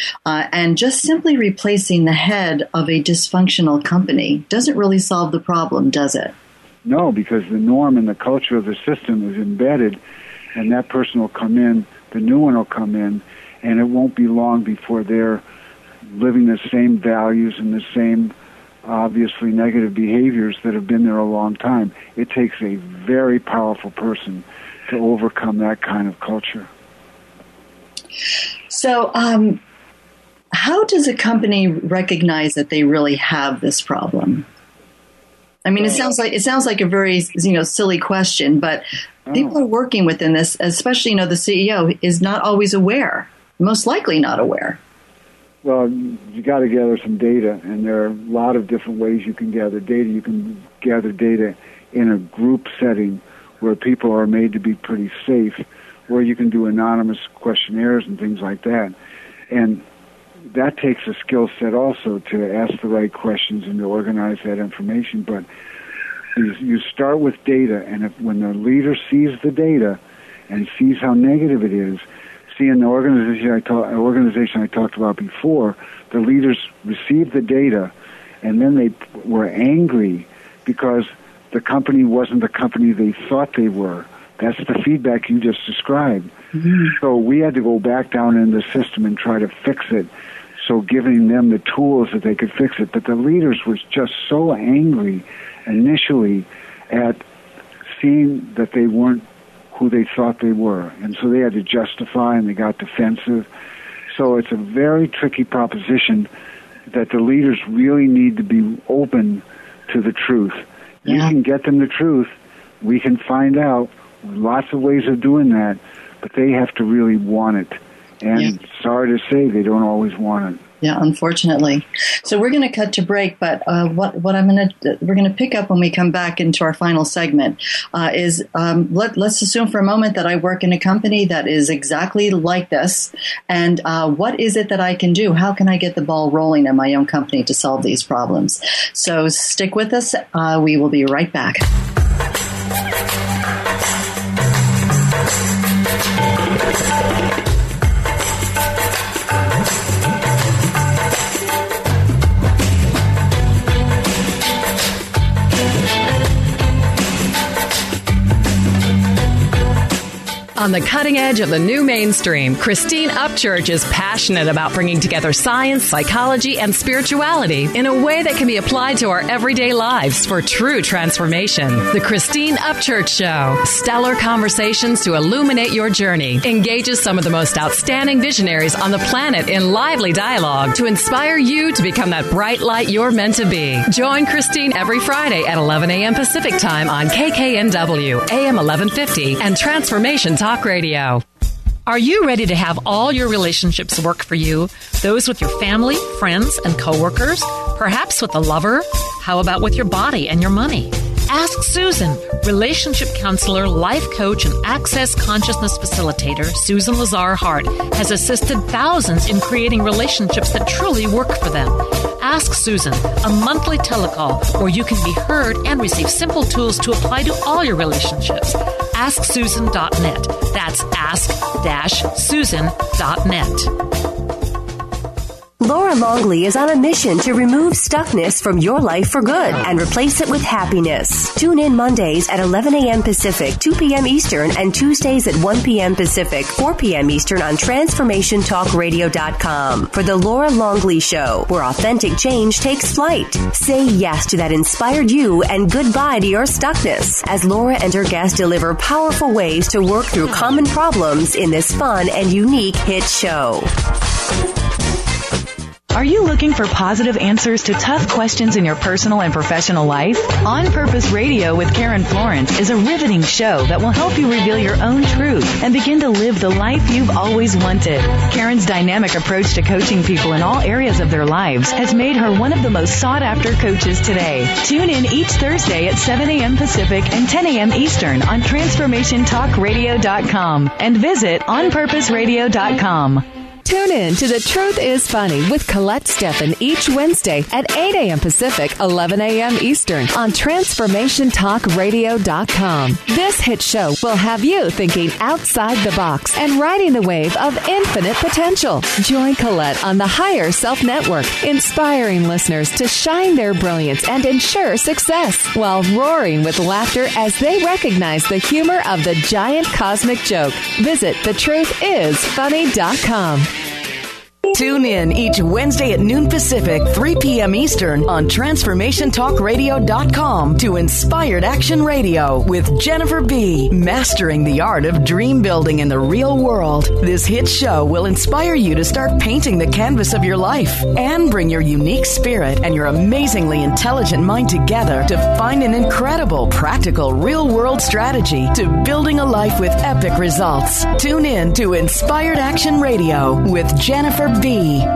And just simply replacing the head of a dysfunctional company doesn't really solve the problem, does it? No, because the norm and the culture of the system is embedded, and that person will come in, the new one will come in, and it won't be long before they're living the same values and the same obviously negative behaviors that have been there a long time. It takes a very powerful person to overcome that kind of culture. So, how does a company recognize that they really have this problem? I mean, it sounds like a very silly question, but people are working within this, especially the CEO is not always aware, most likely not aware. Well, you got to gather some data, and there are a lot of different ways you can gather data. You can gather data in a group setting where people are made to be pretty safe, where you can do anonymous questionnaires and things like that. And that takes a skill set also to ask the right questions and to organize that information. But you start with data, and when the leader sees the data and sees how negative it is, see, in the organization I talked about before, the leaders received the data, and then they were angry because the company wasn't the company they thought they were. That's the feedback you just described. Mm-hmm. So we had to go back down in the system and try to fix it, so giving them the tools that they could fix it. But the leaders were just so angry initially at seeing that they weren't who they thought they were. And so they had to justify, and they got defensive. So it's a very tricky proposition that the leaders really need to be open to the truth. Yeah. You can get them the truth. We can find out lots of ways of doing that, but they have to really want it. And sorry to say, they don't always want it. Yeah, unfortunately. So we're going to cut to break, but we're going to pick up when we come back into our final segment. Let's assume for a moment that I work in a company that is exactly like this, and what is it that I can do? How can I get the ball rolling in my own company to solve these problems? So stick with us. We will be right back. On the cutting edge of the new mainstream, Christine Upchurch is passionate about bringing together science, psychology, and spirituality in a way that can be applied to our everyday lives for true transformation. The Christine Upchurch Show. Stellar conversations to illuminate your journey. Engages some of the most outstanding visionaries on the planet in lively dialogue to inspire you to become that bright light you're meant to be. Join Christine every Friday at 11 a.m. Pacific Time on KKNW, AM 1150, and Transformation Talk Radio. Are you ready to have all your relationships work for you? Those with your family, friends, and coworkers? Perhaps with a lover? How about with your body and your money? Ask Susan, relationship counselor, life coach, and access consciousness facilitator, Susan Lazar Hart, has assisted thousands in creating relationships that truly work for them. Ask Susan, a monthly telecall where you can be heard and receive simple tools to apply to all your relationships. AskSusan.net. That's ask-susan.net. Laura Longley is on a mission to remove stuckness from your life for good and replace it with happiness. Tune in Mondays at 11 a.m. Pacific, 2 p.m. Eastern, and Tuesdays at 1 p.m. Pacific, 4 p.m. Eastern on TransformationTalkRadio.com for The Laura Longley Show, where authentic change takes flight. Say yes to that inspired you and goodbye to your stuckness as Laura and her guests deliver powerful ways to work through common problems in this fun and unique hit show. Are you looking for positive answers to tough questions in your personal and professional life? On Purpose Radio with Karen Florence is a riveting show that will help you reveal your own truth and begin to live the life you've always wanted. Karen's dynamic approach to coaching people in all areas of their lives has made her one of the most sought-after coaches today. Tune in each Thursday at 7 a.m. Pacific and 10 a.m. Eastern on TransformationTalkRadio.com and visit OnPurposeRadio.com. Tune in to The Truth is Funny with Colette Steffen each Wednesday at 8 a.m. Pacific, 11 a.m. Eastern on TransformationTalkRadio.com. This hit show will have you thinking outside the box and riding the wave of infinite potential. Join Colette on the Higher Self Network, inspiring listeners to shine their brilliance and ensure success while roaring with laughter as they recognize the humor of the giant cosmic joke. Visit thetruthисfunny.com. Tune in each Wednesday at noon Pacific, 3 p.m. Eastern on TransformationTalkRadio.com to Inspired Action Radio with Jennifer B. Mastering the art of dream building in the real world. This hit show will inspire you to start painting the canvas of your life and bring your unique spirit and your amazingly intelligent mind together to find an incredible, practical, real-world strategy to building a life with epic results. Tune in to Inspired Action Radio with Jennifer B.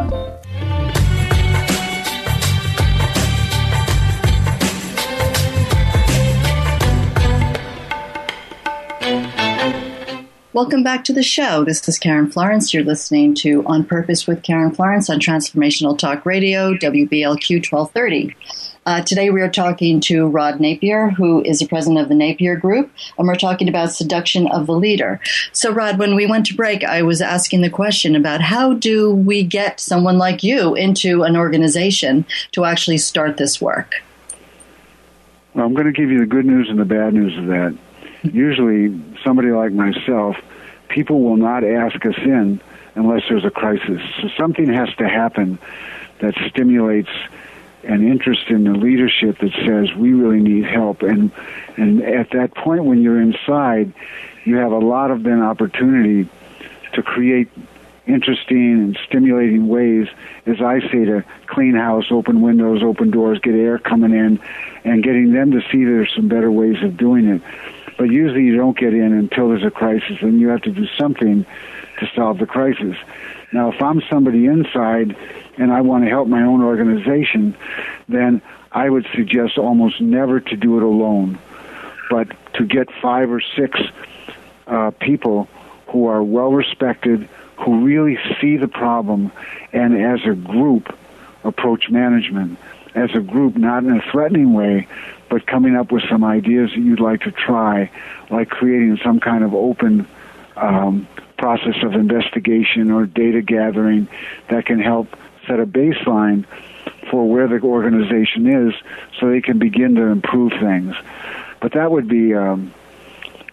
Welcome back to the show. This is Karen Florence. You're listening to On Purpose with Karen Florence on Transformational Talk Radio, WBLQ 1230. Today we are talking to Rod Napier, who is the president of the Napier Group, and we're talking about seduction of the leader. So, Rod, when we went to break, I was asking the question about how do we get someone like you into an organization to actually start this work? Well, I'm going to give you the good news and the bad news of that. Usually, somebody like myself, people will not ask us in unless there's a crisis. So something has to happen that stimulates an interest in the leadership that says we really need help. And at that point when you're inside, you have a lot of then opportunity to create interesting and stimulating ways, as I say, to clean house, open windows, open doors, get air coming in, and getting them to see there's some better ways of doing it. But usually you don't get in until there's a crisis, and you have to do something to solve the crisis. Now, if I'm somebody inside and I want to help my own organization, then I would suggest almost never to do it alone, but to get 5 or 6 people who are well-respected, who really see the problem, and as a group approach management. As a group, not in a threatening way, but coming up with some ideas that you'd like to try, like creating some kind of open process of investigation or data gathering that can help set a baseline for where the organization is so they can begin to improve things. But that would be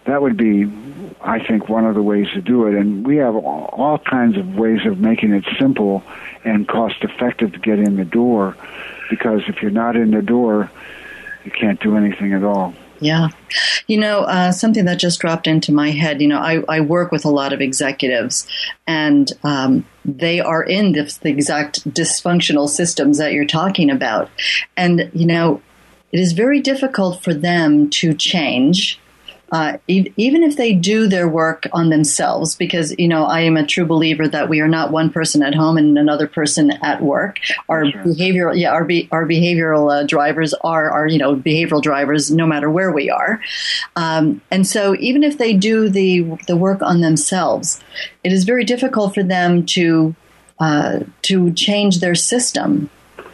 that would be, I think, one of the ways to do it. And we have all kinds of ways of making it simple and cost-effective to get in the door, because if you're not in the door, you can't do anything at all. Yeah. Something that just dropped into my head, I work with a lot of executives, and they are in the exact dysfunctional systems that you're talking about. And, it is very difficult for them to change, even if they do their work on themselves, because, I am a true believer that we are not one person at home and another person at work. Our behavioral drivers are our behavioral drivers, no matter where we are. And so even if they do the work on themselves, it is very difficult for them to change their system.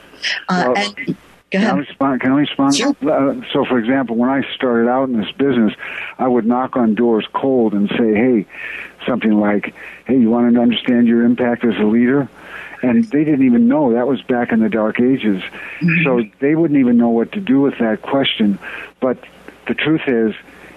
Go ahead. Can I respond? Sure. So, for example, when I started out in this business, I would knock on doors cold and say, hey, something like, hey, you want to understand your impact as a leader? And they didn't even know. That was back in the dark ages. Mm-hmm. So they wouldn't even know what to do with that question. But the truth is,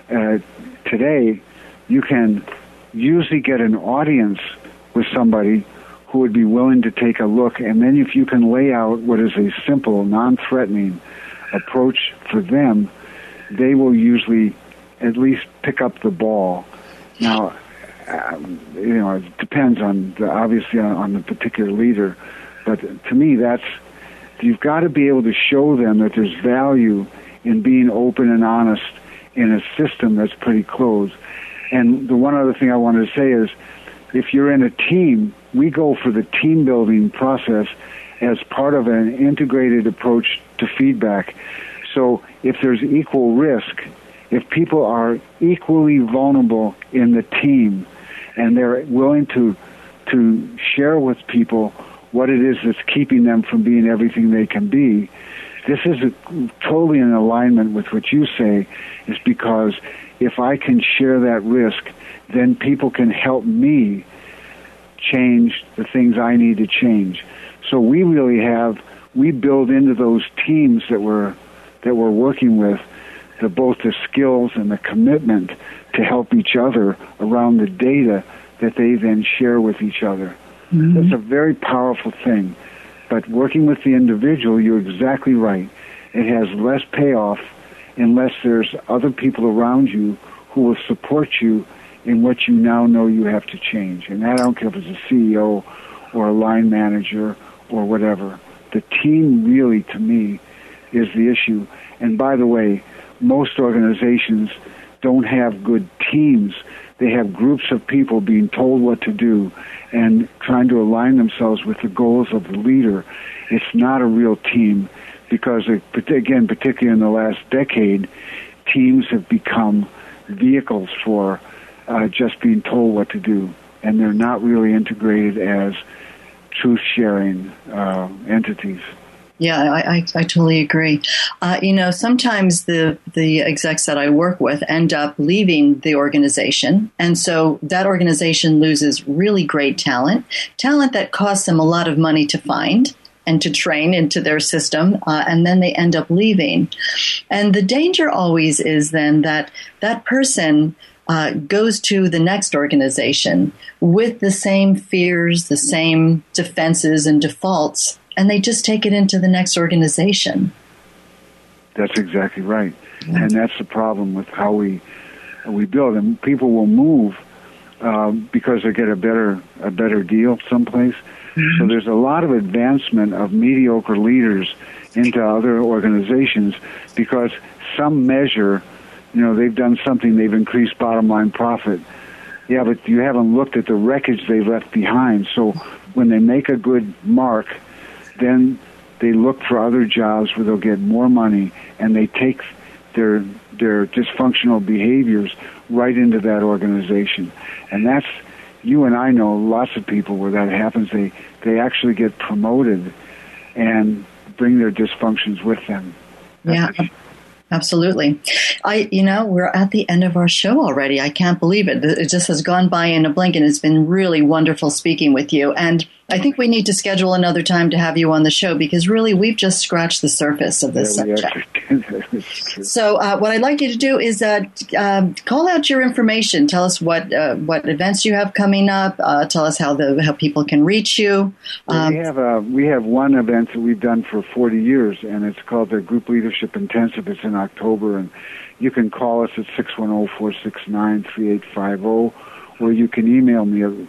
today, you can usually get an audience with somebody who would be willing to take a look, and then if you can lay out what is a simple, non-threatening approach for them, they will usually at least pick up the ball. Now, it depends on the particular leader, but to me, you've got to be able to show them that there's value in being open and honest in a system that's pretty closed. And the one other thing I wanted to say is, if you're in a team, we go for the team building process as part of an integrated approach to feedback. So if there's equal risk, if people are equally vulnerable in the team and they're willing to share with people what it is that's keeping them from being everything they can be, this is totally in alignment with what you say, is because if I can share that risk, then people can help me change the things I need to change. So we build into those teams that we're working with both the skills and the commitment to help each other around the data that they then share with each other. Mm-hmm. That's a very powerful thing. But working with the individual, you're exactly right. It has less payoff unless there's other people around you who will support you in what you now know you have to change. And that, I don't care if it's a CEO or a line manager or whatever. The team really, to me, is the issue. And by the way, most organizations don't have good teams. They have groups of people being told what to do and trying to align themselves with the goals of the leader. It's not a real team because, again, particularly in the last decade, teams have become vehicles for just being told what to do, and they're not really integrated as truth-sharing entities. Yeah, I totally agree. Sometimes the execs that I work with end up leaving the organization, and so that organization loses really great talent that costs them a lot of money to find and to train into their system, and then they end up leaving. And the danger always is then that person goes to the next organization with the same fears, the same defenses and defaults, and they just take it into the next organization. That's exactly right. Yeah. And that's the problem with how we build. And people will move because they get a better deal someplace. Mm-hmm. So there's a lot of advancement of mediocre leaders into other organizations because some measure, they've done something, they've increased bottom line profit. Yeah, but you haven't looked at the wreckage they left behind. So when they make a good mark, then they look for other jobs where they'll get more money, and they take their dysfunctional behaviors right into that organization. And that's, you and I know lots of people where that happens. They actually get promoted and bring their dysfunctions with them. Yeah. Absolutely. We're at the end of our show already. I can't believe it. It just has gone by in a blink, and it's been really wonderful speaking with you. And I think we need to schedule another time to have you on the show because really we've just scratched the surface of this subject. So what I'd like you to do is call out your information. Tell us what events you have coming up. Tell us how people can reach you. We have one event that we've done for 40 years, and it's called the Group Leadership Intensive. It's in October, and you can call us at 610-469-3850, or you can email me at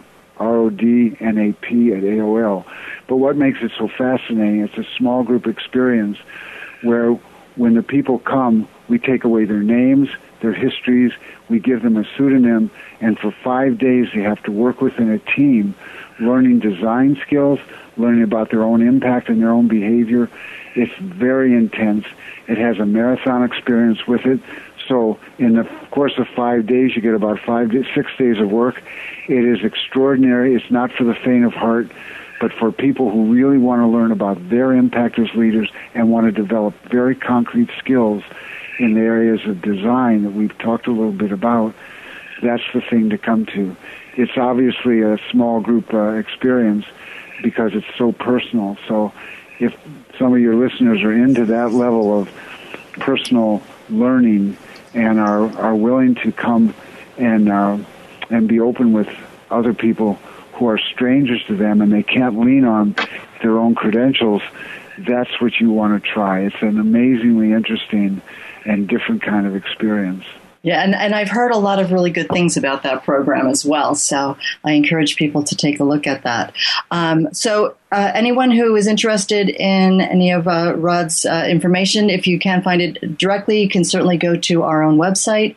rodnap@AOL. But what makes it so fascinating, it's a small group experience where when the people come, we take away their names, their histories, we give them a pseudonym, and for 5 days they have to work within a team, learning design skills, learning about their own impact and their own behavior. It's very intense. It has a marathon experience with it. So in the course of 5 days, you get about 6 days of work. It is extraordinary. It's not for the faint of heart, but for people who really want to learn about their impact as leaders and want to develop very concrete skills in the areas of design that we've talked a little bit about. That's the thing to come to. It's obviously a small group experience because it's so personal. So if some of your listeners are into that level of personal learning and are willing to come and be open with other people who are strangers to them and they can't lean on their own credentials, that's what you want to try. It's an amazingly interesting and different kind of experience. Yeah, and I've heard a lot of really good things about that program as well, so I encourage people to take a look at that. So anyone who is interested in any of Rod's information, if you can't find it directly, you can certainly go to our own website,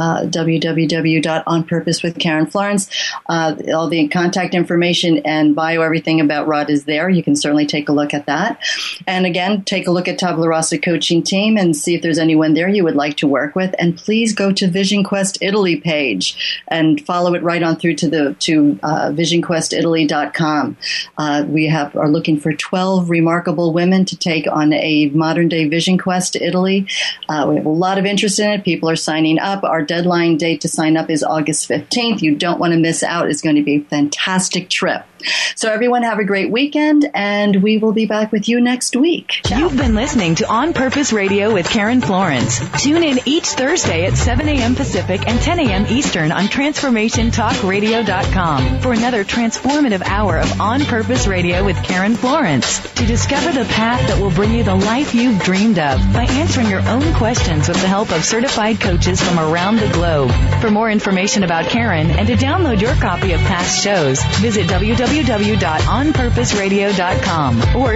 www.onpurposewithkarenflorence. All the contact information and bio, everything about Rod is there. You can certainly take a look at that. And again, take a look at Tabula Rasa Coaching Team and see if there's anyone there you would like to work with. And please go to Vision Quest Italy page and follow it right on through to visionquestitaly.com. We are looking for 12 remarkable women to take on a modern-day Vision Quest to Italy. We have a lot of interest in it. People are signing up. Our deadline date to sign up is August 15th. You don't want to miss out. It's going to be a fantastic trip. So everyone have a great weekend, and we will be back with you next week. Ciao. You've been listening to On Purpose Radio with Karen Florence. Tune in each Thursday at 7 a.m. Pacific and 10 a.m. Eastern on TransformationTalkRadio.com for another transformative hour of On Purpose Radio with Karen Florence. To discover the path that will bring you the life you've dreamed of by answering your own questions with the help of certified coaches from around the globe. For more information about Karen and to download your copy of past shows, visit www.onpurposeradio.com or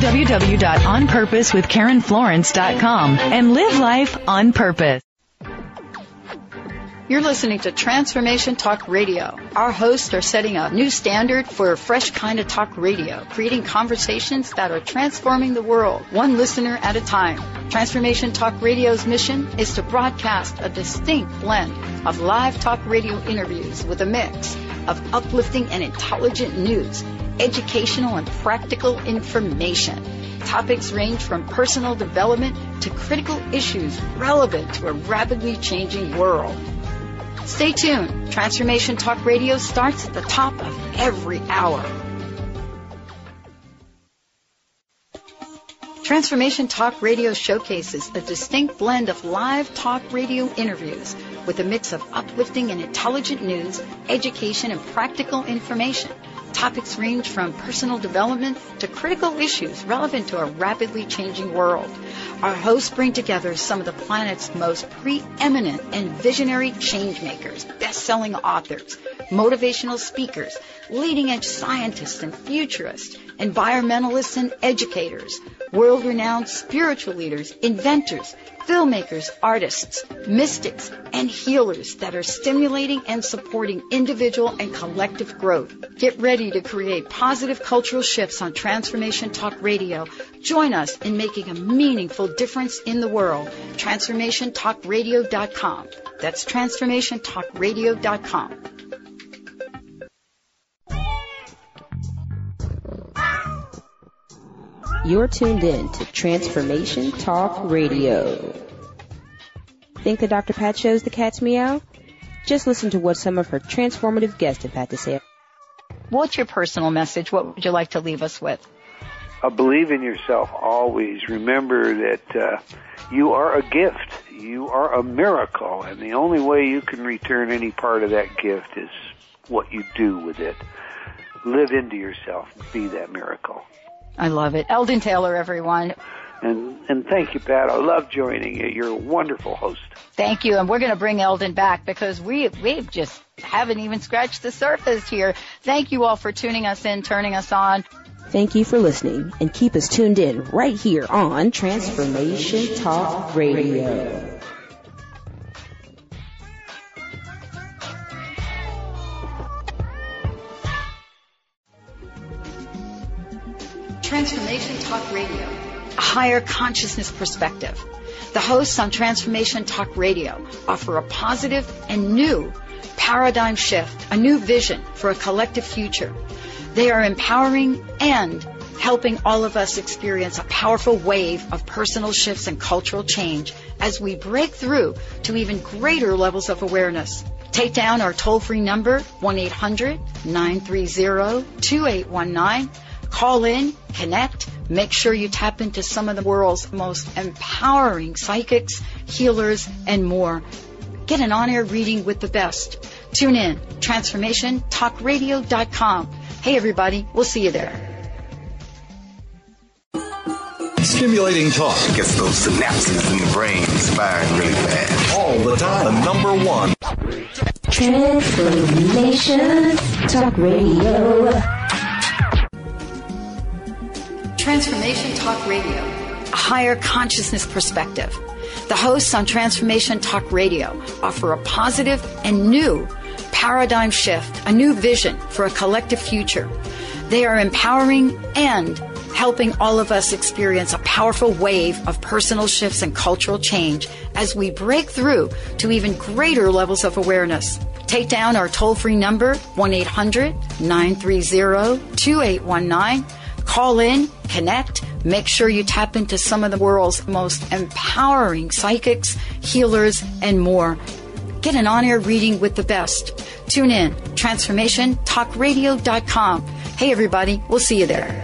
www.onpurposewithkarenflorence.com and live life on purpose. You're listening to Transformation Talk Radio. Our hosts are setting a new standard for a fresh kind of talk radio, creating conversations that are transforming the world, one listener at a time. Transformation Talk Radio's mission is to broadcast a distinct blend of live talk radio interviews with a mix of uplifting and intelligent news, educational and practical information. Topics range from personal development to critical issues relevant to a rapidly changing world. Stay tuned. Transformation Talk Radio starts at the top of every hour. Transformation Talk Radio showcases a distinct blend of live talk radio interviews with a mix of uplifting and intelligent news, education, and practical information. Topics range from personal development to critical issues relevant to a rapidly changing world. Our hosts bring together some of the planet's most preeminent and visionary changemakers, best-selling authors, motivational speakers, leading-edge scientists and futurists, environmentalists and educators, world-renowned spiritual leaders, inventors, filmmakers, artists, mystics, and healers that are stimulating and supporting individual and collective growth. Get ready to create positive cultural shifts on Transformation Talk Radio. Join us in making a meaningful difference in the world. TransformationTalkRadio.com. That's TransformationTalkRadio.com. You're tuned in to Transformation Talk Radio. Think the Dr. Pat shows the cat's meow? Just listen to what some of her transformative guests have had to say. What's your personal message? What would you like to leave us with? Believe in yourself always. Remember that You are a gift. You are a miracle, and the only way you can return any part of that gift is what you do with it. Live into yourself. Be that miracle. I love it. Eldon Taylor, everyone. And thank you, Pat. I love joining you. You're a wonderful host. Thank you. And we're going to bring Eldon back because we've just haven't even scratched the surface here. Thank you all for tuning us in, turning us on. Thank you for listening, and keep us tuned in right here on Transformation Talk Radio. Transformation Talk Radio, a higher consciousness perspective. The hosts on Transformation Talk Radio offer a positive and new paradigm shift, a new vision for a collective future. They are empowering and helping all of us experience a powerful wave of personal shifts and cultural change as we break through to even greater levels of awareness. Take down our toll-free number, 1-800-930-2819. Call in, connect, make sure you tap into some of the world's most empowering psychics, healers, and more. Get an on-air reading with the best. Tune in, TransformationTalkRadio.com. Hey, everybody, we'll see you there. Stimulating talk gets those synapses in the brain firing really fast. All the time. The number one. Transformation Talk Radio. Transformation Talk Radio, a higher consciousness perspective. The hosts on Transformation Talk Radio offer a positive and new paradigm shift, a new vision for a collective future. They are empowering and helping all of us experience a powerful wave of personal shifts and cultural change as we break through to even greater levels of awareness. Take down our toll-free number, 1-800-930-2819. Call in, connect, make sure you tap into some of the world's most empowering psychics, healers, and more. Get an on-air reading with the best. Tune in, TransformationTalkRadio.com. Hey, everybody, we'll see you there.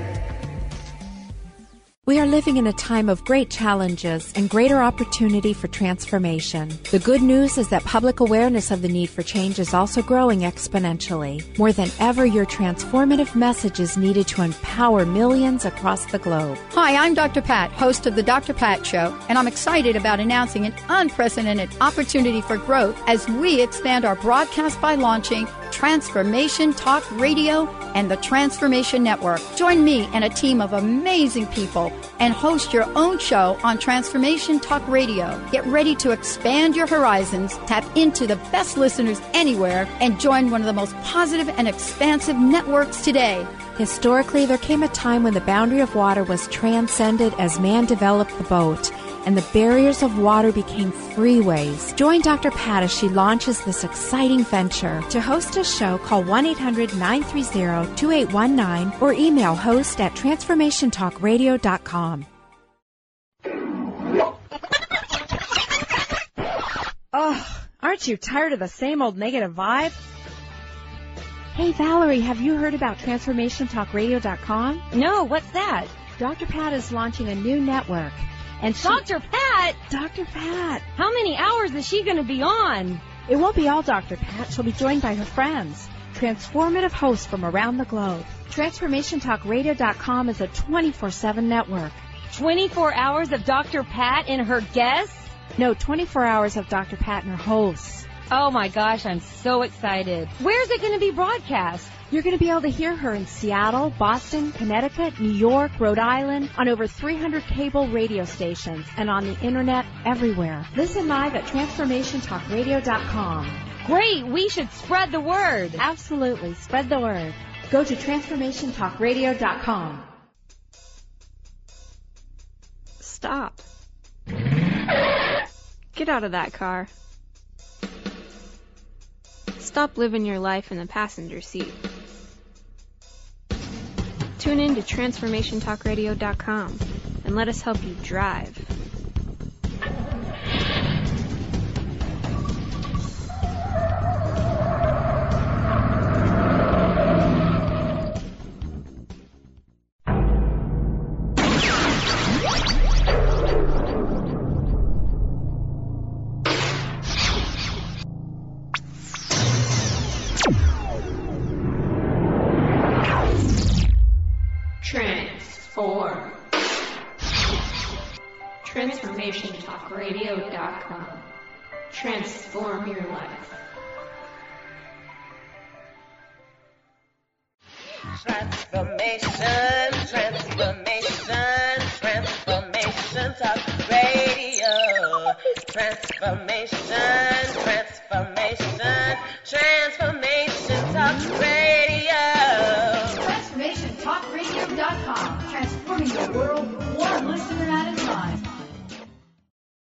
We are living in a time of great challenges and greater opportunity for transformation. The good news is that public awareness of the need for change is also growing exponentially. More than ever, your transformative message is needed to empower millions across the globe. Hi, I'm Dr. Pat, host of The Dr. Pat Show, and I'm excited about announcing an unprecedented opportunity for growth as we expand our broadcast by launching Transformation Talk Radio and the Transformation Network. Join me and a team of amazing people and host your own show on Transformation Talk Radio. Get ready to expand your horizons, tap into the best listeners anywhere, and join one of the most positive and expansive networks today. Historically, there came a time when the boundary of water was transcended as man developed the boat, and the barriers of water became freeways. Join Dr. Pat as she launches this exciting venture. To host a show, call 1-800-930-2819 or email host@transformationtalkradio.com. Oh, aren't you tired of the same old negative vibe? Hey, Valerie, have you heard about TransformationTalkRadio.com? No, what's that? Dr. Pat is launching a new network. And Dr. Pat? Dr. Pat. How many hours is she going to be on? It won't be all Dr. Pat. She'll be joined by her friends, transformative hosts from around the globe. TransformationTalkRadio.com is a 24/7 network. 24 hours of Dr. Pat and her guests? No, 24 hours of Dr. Pat and her hosts. Oh my gosh, I'm so excited. Where's it going to be broadcast? You're going to be able to hear her in Seattle, Boston, Connecticut, New York, Rhode Island, on over 300 cable radio stations, and on the internet everywhere. Listen live at TransformationTalkRadio.com. Great, we should spread the word. Absolutely, spread the word. Go to TransformationTalkRadio.com. Stop. Get out of that car. Stop living your life in the passenger seat. Tune in to TransformationTalkRadio.com and let us help you drive. transform. TransformationTalkRadio.com. Transform your life. Transformation, transformation, transformation talk radio. Transformation, transformation, transformation talk radio. TransformationTalkRadio.com. Transforming the world